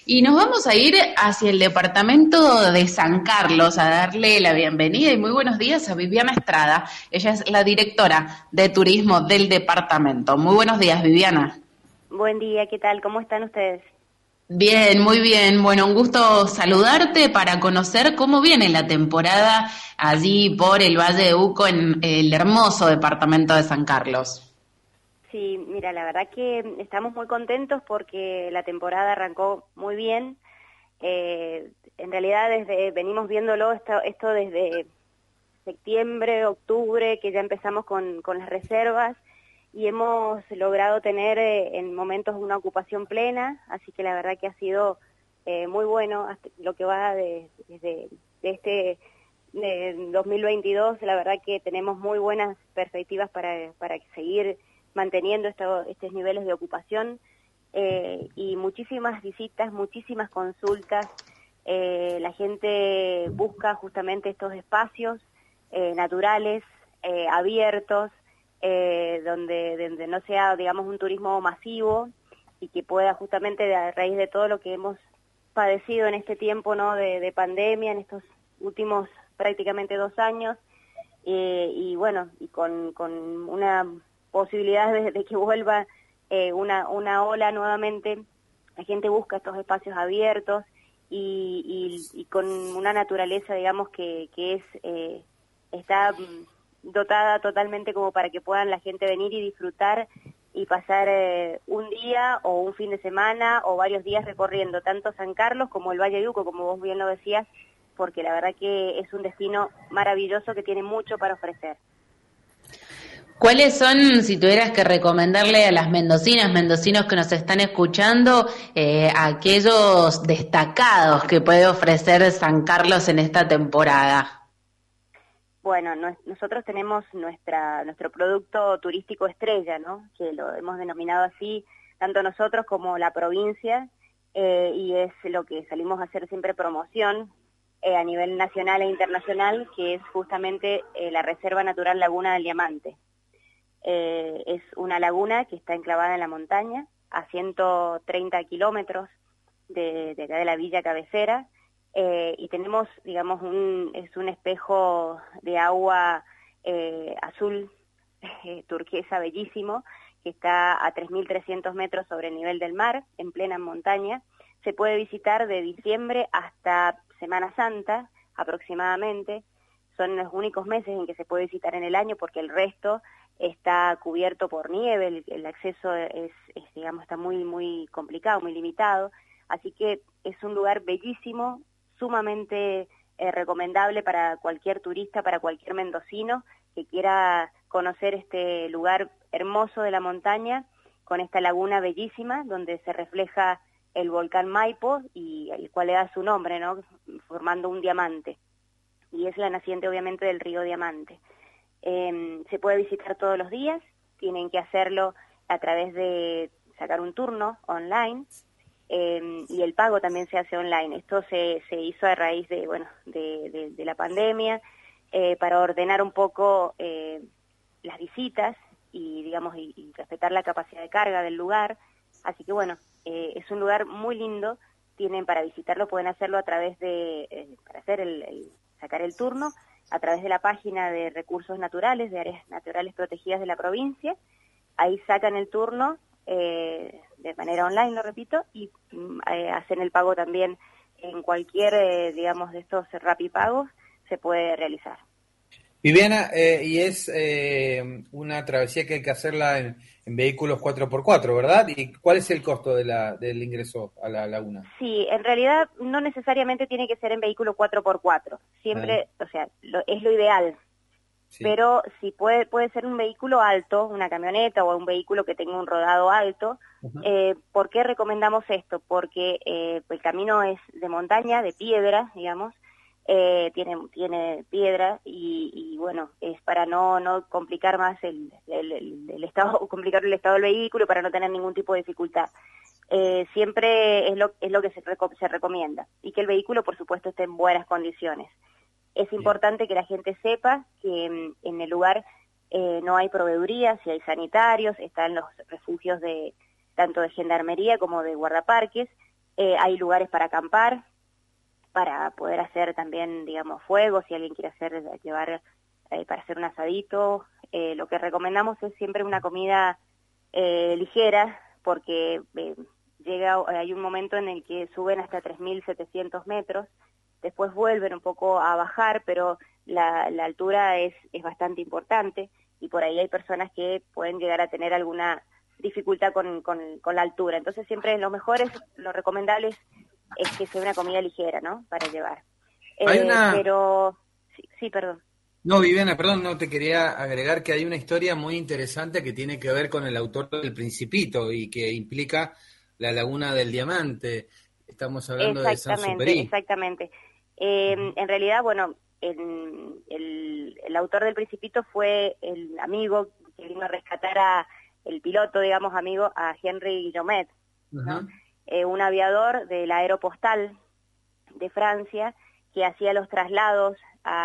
Y nos vamos a ir hacia el departamento de San Carlos a darle la bienvenida y muy buenos días a Viviana Estrada. Ella es la directora de turismo del departamento. Muy buenos días, Viviana. Buen día, ¿qué tal? ¿Cómo están ustedes? Bien, muy bien. Bueno, un gusto saludarte para conocer cómo viene la temporada allí por el Valle de Uco en el hermoso departamento de San Carlos. Sí, mira, la verdad que estamos muy contentos porque la temporada arrancó muy bien. En realidad venimos viéndolo esto desde septiembre, octubre, que ya empezamos con las reservas y hemos logrado tener en momentos una ocupación plena, así que la verdad que ha sido muy bueno hasta lo que va desde de este 2022. La verdad que tenemos muy buenas perspectivas para seguir manteniendo estos niveles de ocupación y muchísimas visitas, muchísimas consultas. La gente busca justamente estos espacios naturales, abiertos, donde no sea, digamos, un turismo masivo y que pueda justamente a raíz de todo lo que hemos padecido en este tiempo, ¿no?, de pandemia, en estos últimos prácticamente 2 años, y bueno, y con una posibilidad de que vuelva una ola nuevamente. La gente busca estos espacios abiertos y con una naturaleza, digamos, que está dotada totalmente como para que puedan la gente venir y disfrutar y pasar un día o un fin de semana o varios días recorriendo tanto San Carlos como el Valle de Uco, como vos bien lo decías, porque la verdad que es un destino maravilloso que tiene mucho para ofrecer. ¿Cuáles son, si tuvieras que recomendarle a las mendocinas, mendocinos que nos están escuchando, aquellos destacados que puede ofrecer San Carlos en esta temporada? Bueno, nosotros tenemos nuestro producto turístico estrella, ¿no?, que lo hemos denominado así, tanto nosotros como la provincia, y es lo que salimos a hacer siempre promoción a nivel nacional e internacional, que es justamente la Reserva Natural Laguna del Diamante. Es una laguna que está enclavada en la montaña, a 130 kilómetros de acá de la villa cabecera, y tenemos, digamos, es un espejo de agua azul turquesa bellísimo, que está a 3.300 metros sobre el nivel del mar, en plena montaña. Se puede visitar de diciembre hasta Semana Santa, aproximadamente. Son los únicos meses en que se puede visitar en el año, porque el resto está cubierto por nieve, el acceso digamos, está muy complicado, muy limitado. Así que es un lugar bellísimo, sumamente recomendable para cualquier turista, para cualquier mendocino que quiera conocer este lugar hermoso de la montaña, con esta laguna bellísima, donde se refleja el volcán Maipo, y el cual le da su nombre, ¿no?, formando un diamante. Y es la naciente, obviamente, del río Diamante. Se puede visitar todos los días, tienen que hacerlo a través de sacar un turno online, y el pago también se hace online. Esto se hizo a raíz de la pandemia, para ordenar un poco las visitas y, digamos, y respetar la capacidad de carga del lugar. Así que bueno, es un lugar muy lindo. Tienen para visitarlo, pueden hacerlo a través para hacer sacar el turno, a través de la página de recursos naturales, de áreas naturales protegidas de la provincia. Ahí sacan el turno de manera online, lo repito, y hacen el pago también en cualquier, digamos, de estos rapipagos, se puede realizar. Viviana, y es una travesía que hay que hacerla en vehículos 4x4, ¿verdad? ¿Y cuál es el costo del ingreso a la laguna? Sí, en realidad no necesariamente tiene que ser en vehículo 4x4, Ah, siempre, o sea, es lo ideal. sí. Pero si puede ser un vehículo alto, una camioneta o un vehículo que tenga un rodado alto. Ajá. ¿Por qué recomendamos esto? Porque el camino es de montaña, de piedra, digamos, tiene piedra y bueno, es para no complicar más el estado, complicar el estado del vehículo, para no tener ningún tipo de dificultad. Siempre es lo que se recomienda, y que el vehículo, por supuesto, esté en buenas condiciones. Es Bien. importante que la gente sepa que en el lugar no hay proveeduría, si hay sanitarios, están los refugios tanto de gendarmería como de guardaparques, Hay lugares para acampar, para poder hacer también, digamos, fuego, si alguien quiere llevar para hacer un asadito. Lo que recomendamos es siempre una comida ligera, porque hay un momento en el que suben hasta 3.700 metros, después vuelven un poco a bajar, pero la altura es bastante importante, y por ahí hay personas que pueden llegar a tener alguna dificultad con la altura. Entonces siempre lo recomendable es que sea una comida ligera, ¿no? Para llevar. Pero, sí, perdón. No, Viviana, perdón, no te quería agregar que hay una historia muy interesante que tiene que ver con el autor del Principito y que implica la Laguna del Diamante. Estamos hablando de Saint-Exupéry. Exactamente. En realidad, bueno, el autor del Principito fue el amigo que vino a rescatar el piloto, digamos, amigo, a Henry Guillaumet, ¿no? Un aviador del Aeropostal de Francia que hacía los traslados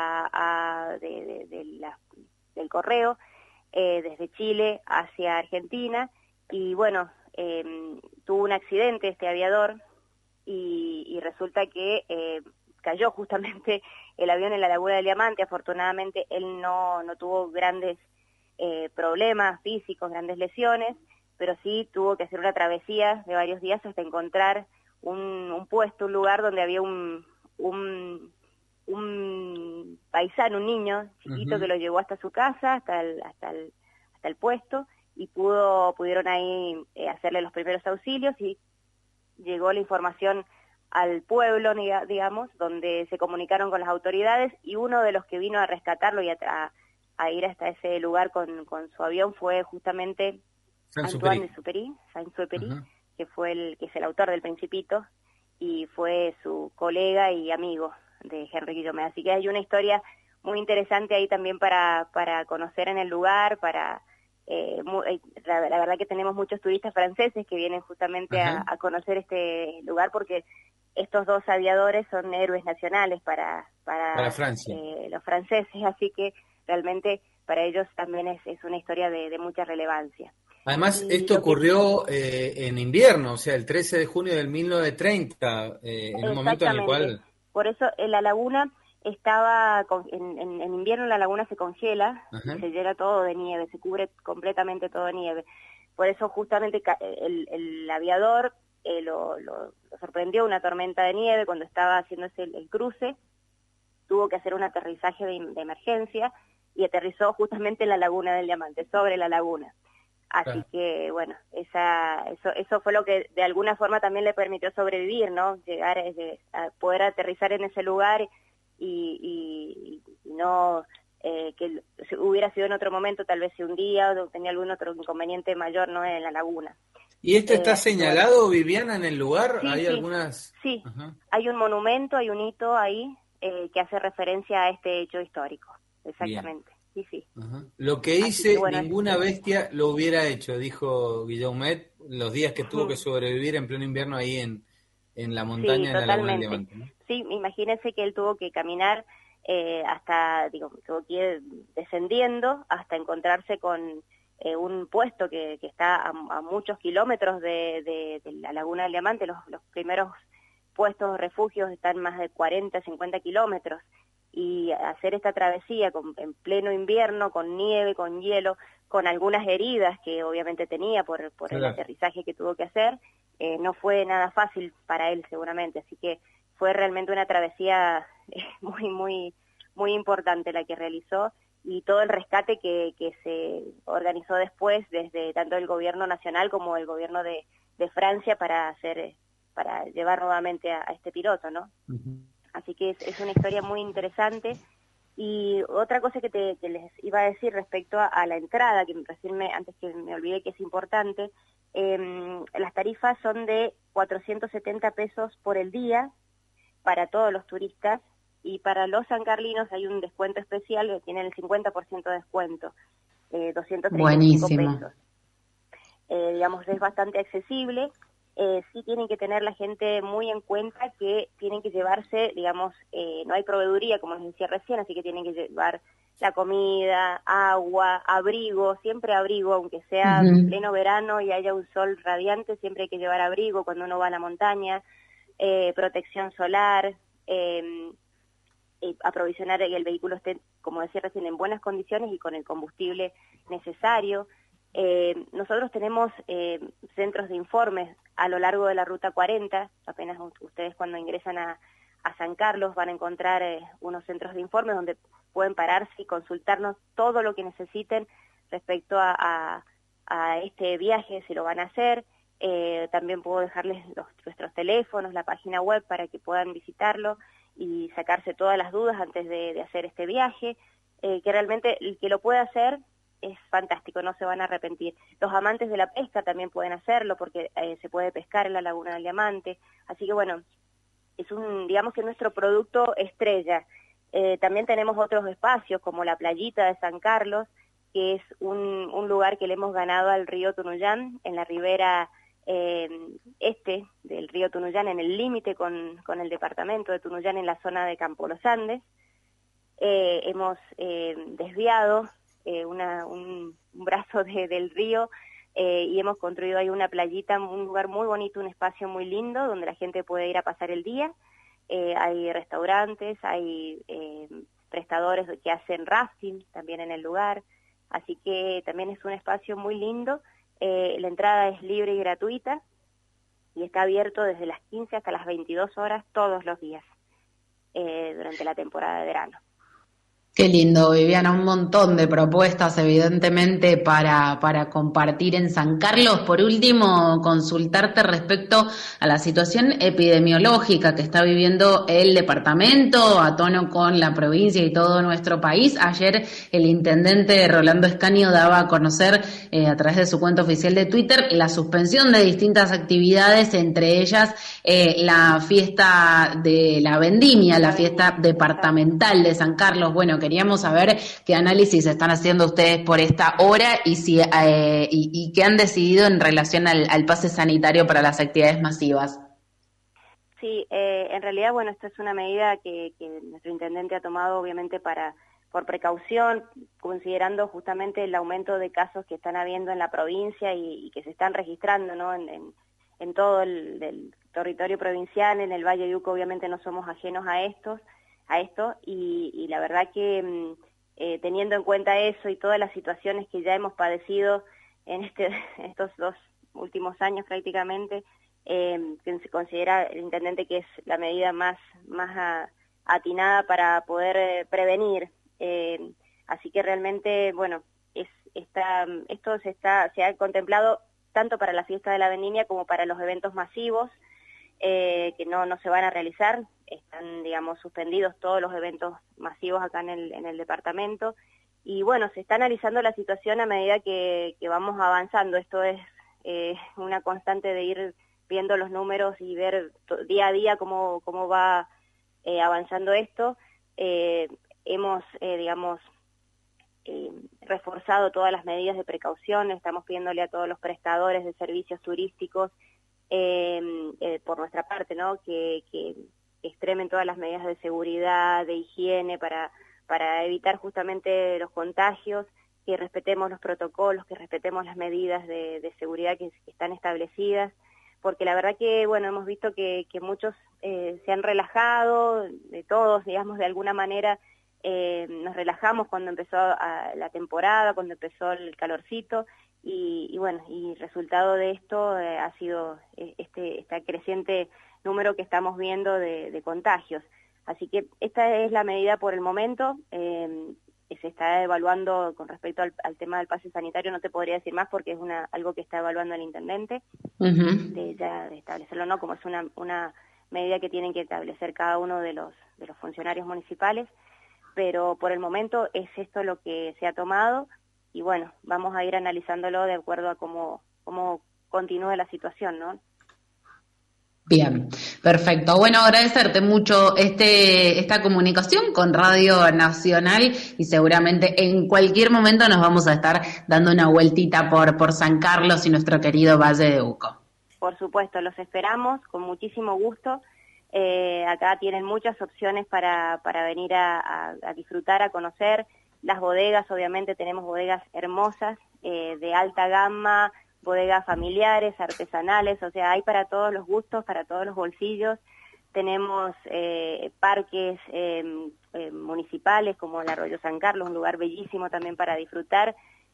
del correo desde Chile hacia Argentina, y bueno, tuvo un accidente este aviador y resulta que cayó justamente el avión en la Laguna del Diamante. Afortunadamente él no tuvo grandes problemas físicos, grandes lesiones, pero sí tuvo que hacer una travesía de varios días hasta encontrar un puesto, un lugar donde había un paisano, un niño chiquito, que lo llevó hasta su casa, hasta el puesto, y pudieron ahí hacerle los primeros auxilios, y llegó la información al pueblo, digamos, donde se comunicaron con las autoridades, y uno de los que vino a rescatarlo y a ir hasta ese lugar con su avión fue justamente Antoine de Saint-Exupéry, que es el autor del Principito, y fue su colega y amigo de Henry Guillaumet. Así que hay una historia muy interesante ahí también para conocer en el lugar. La verdad que tenemos muchos turistas franceses que vienen justamente a conocer este lugar, porque estos dos aviadores son héroes nacionales para Francia. Los franceses, así que realmente para ellos también es una historia de mucha relevancia. Además, esto ocurrió en invierno, o sea, el 13 de junio del 1930, en un momento en el cual... Por eso la laguna estaba, en invierno la laguna se congela, se llena todo de nieve, se cubre completamente todo de nieve. Por eso justamente el aviador lo sorprendió una tormenta de nieve cuando estaba haciéndose el cruce, tuvo que hacer un aterrizaje de emergencia, y aterrizó justamente en la Laguna del Diamante, sobre la laguna. Así que, bueno, eso fue lo que de alguna forma también le permitió sobrevivir, ¿no? Llegar a poder aterrizar en ese lugar y no que hubiera sido en otro momento, tal vez si un día o tenía algún otro inconveniente mayor, no en la laguna. ¿Y esto está señalado, Viviana, en el lugar? Sí, ¿Hay sí, algunas...? Sí, hay un monumento, hay un hito ahí que hace referencia a este hecho histórico, exactamente. Bien. Sí. Lo que hice, ninguna bestia lo hubiera hecho, dijo Guillaumet, los días que tuvo que sobrevivir en pleno invierno ahí en la montaña de la Laguna del Diamante, ¿no? Sí, imagínense que él tuvo que caminar tuvo que ir descendiendo hasta encontrarse con un puesto que está a muchos kilómetros de la Laguna del Diamante. Los primeros puestos refugios están más de 40, 50 kilómetros. Y hacer esta travesía en pleno invierno, con nieve, con hielo, con algunas heridas que obviamente tenía por el aterrizaje que tuvo que hacer, no fue nada fácil para él seguramente, así que fue realmente una travesía muy, muy, muy importante la que realizó, y todo el rescate que se organizó después desde tanto el gobierno nacional como el gobierno de Francia para llevar nuevamente a este piloto, ¿no? Así que es una historia muy interesante. Y otra cosa que les iba a decir respecto a la entrada, que antes que me olvidé que es importante, las tarifas son de 470 pesos por el día para todos los turistas, y para los sancarlinos hay un descuento especial que tienen el 50% de descuento, 235 pesos. Digamos, es bastante accesible. sí tienen que tener la gente muy en cuenta que tienen que llevarse, digamos, no hay proveeduría, como les decía recién, así que tienen que llevar la comida, agua, abrigo, siempre abrigo, aunque sea pleno verano y haya un sol radiante, siempre hay que llevar abrigo cuando uno va a la montaña, protección solar, aprovisionar que el vehículo esté, como decía recién, en buenas condiciones y con el combustible necesario. Nosotros tenemos centros de informes a lo largo de la Ruta 40, apenas ustedes cuando ingresan a San Carlos van a encontrar unos centros de informes donde pueden pararse y consultarnos todo lo que necesiten respecto a este viaje, si lo van a hacer. También puedo dejarles nuestros teléfonos, la página web para que puedan visitarlo y sacarse todas las dudas antes de hacer este viaje, que realmente el que lo pueda hacer es fantástico, no se van a arrepentir. Los amantes de la pesca también pueden hacerlo porque se puede pescar en la Laguna del Diamante, así que bueno, es digamos que nuestro producto estrella. También tenemos otros espacios como la playita de San Carlos, que es un lugar que le hemos ganado al río Tunuyán, en la ribera este del río Tunuyán, en el límite con el departamento de Tunuyán, en la zona de Campo Los Andes. Hemos desviado un brazo del río y hemos construido ahí una playita, un lugar muy bonito, un espacio muy lindo donde la gente puede ir a pasar el día. Hay restaurantes, hay prestadores que hacen rafting también en el lugar, así que también es un espacio muy lindo. La entrada es libre y gratuita y está abierto desde las 15 hasta las 22 horas todos los días durante la temporada de verano. Qué lindo, Viviana, un montón de propuestas evidentemente para compartir en San Carlos. Por último, consultarte respecto a la situación epidemiológica que está viviendo el departamento a tono con la provincia y todo nuestro país. Ayer el intendente Rolando Escaño daba a conocer a través de su cuenta oficial de Twitter la suspensión de distintas actividades, entre ellas la fiesta de la vendimia, la fiesta departamental de San Carlos. Bueno, queríamos saber qué análisis están haciendo ustedes por esta hora y si y qué han decidido en relación al pase sanitario para las actividades masivas. Sí, en realidad, bueno, esta es una medida que nuestro intendente ha tomado obviamente por precaución, considerando justamente el aumento de casos que están habiendo en la provincia y que se están registrando, ¿no? En todo el territorio provincial, en el Valle de Uco obviamente no somos ajenos a esto, y la verdad que teniendo en cuenta eso y todas las situaciones que ya hemos padecido en estos 2 últimos años prácticamente, que se considera el intendente que es la medida más atinada para poder prevenir. Así que realmente, bueno, esto se ha contemplado tanto para la fiesta de la vendimia como para los eventos masivos, que no se van a realizar. Están, digamos, suspendidos todos los eventos masivos acá en el departamento. Y bueno, se está analizando la situación a medida que vamos avanzando. Esto es una constante de ir viendo los números y ver día a día cómo va avanzando esto. Hemos, digamos, reforzado todas las medidas de precaución. Estamos pidiéndole a todos los prestadores de servicios turísticos, por nuestra parte, ¿no?, que extremen todas las medidas de seguridad, de higiene, para evitar justamente los contagios, que respetemos los protocolos, que respetemos las medidas de seguridad que están establecidas, porque la verdad que, bueno, hemos visto que muchos se han relajado, de todos, digamos, de alguna manera nos relajamos cuando empezó la temporada, cuando empezó el calorcito, y bueno, y resultado de esto ha sido este creciente número que estamos viendo de contagios. Así que esta es la medida por el momento. Se está evaluando con respecto al tema del pase sanitario, no te podría decir más porque es algo que está evaluando el intendente, de establecerlo, no, como es una medida que tienen que establecer cada uno de los funcionarios municipales, pero por el momento es esto lo que se ha tomado y bueno, vamos a ir analizándolo de acuerdo a cómo continúa la situación, ¿no? Bien, perfecto. Bueno, agradecerte mucho esta comunicación con Radio Nacional y seguramente en cualquier momento nos vamos a estar dando una vueltita por San Carlos y nuestro querido Valle de Uco. Por supuesto, los esperamos con muchísimo gusto. Acá tienen muchas opciones para venir a disfrutar, a conocer. Las bodegas, obviamente tenemos bodegas hermosas, de alta gama, bodegas familiares, artesanales, o sea, hay para todos los gustos, para todos los bolsillos. Tenemos parques municipales como el Arroyo San Carlos, un lugar bellísimo también para disfrutar,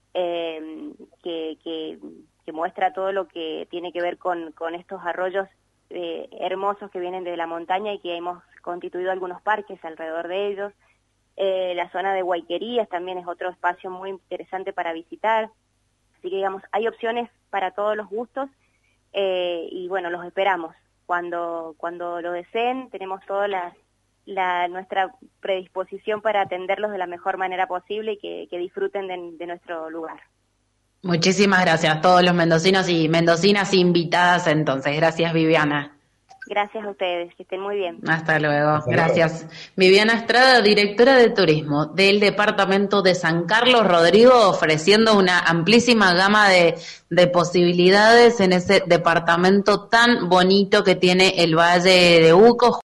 que muestra todo lo que tiene que ver con estos arroyos hermosos que vienen de la montaña y que hemos constituido algunos parques alrededor de ellos. La zona de Guayquerías también es otro espacio muy interesante para visitar. Así que, digamos, hay opciones para todos los gustos y, bueno, los esperamos. Cuando lo deseen, tenemos toda nuestra predisposición para atenderlos de la mejor manera posible y que disfruten de nuestro lugar. Muchísimas gracias a todos los mendocinos y mendocinas invitadas entonces. Gracias, Viviana. Gracias a ustedes, que estén muy bien. Hasta luego, gracias. Viviana Estrada, directora de turismo del departamento de San Carlos, Rodrigo, ofreciendo una amplísima gama de posibilidades en ese departamento tan bonito que tiene el Valle de Uco.